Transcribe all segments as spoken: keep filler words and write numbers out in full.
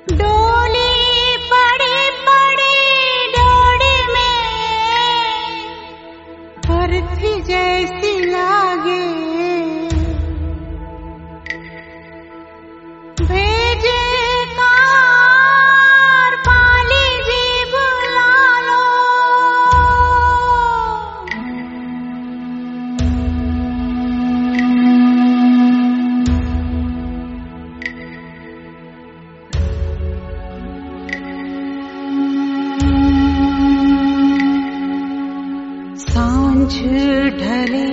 डोली पड़ी पड़ी डोरी में अर्थी जैसी लागे, भेजे कार पाली जी बुला लो। सांझ ढले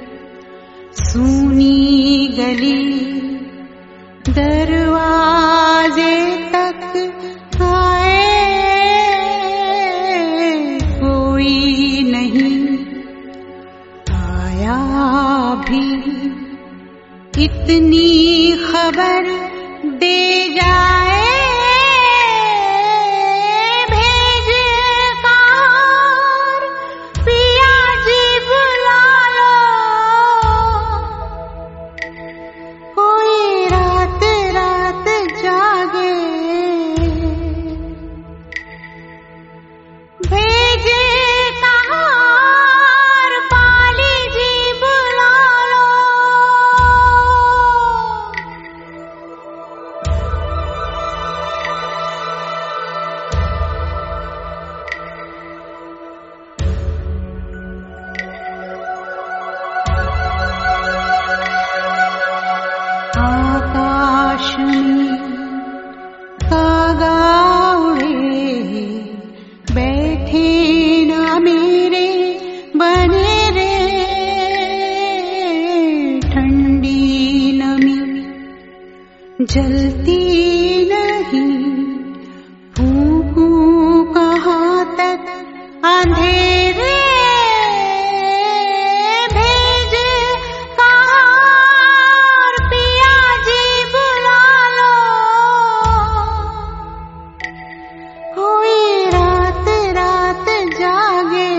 सूनी गली, दरवाजे तक आए कोई नहीं आया भी, इतनी खबर दे जाए, भेज कार पिया जी बुला लो। कोई रात रात जागे, भेजे कार पाली जी बुला लो। आकाश में कागा उड़े, बैठे ना मेरे बने रे, ठंडी नमी जलती नहीं, फूंकू कहाँ तक अंधेरे, भेज कार पिया जी बुला लो। कोई रात रात जागे,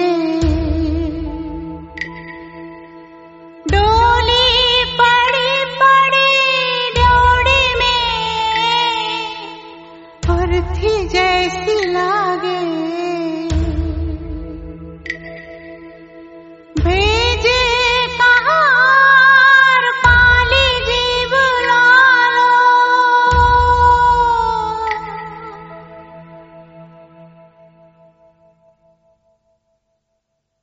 डोली पड़ी पड़ी डोरी में अर्थी जैसी ला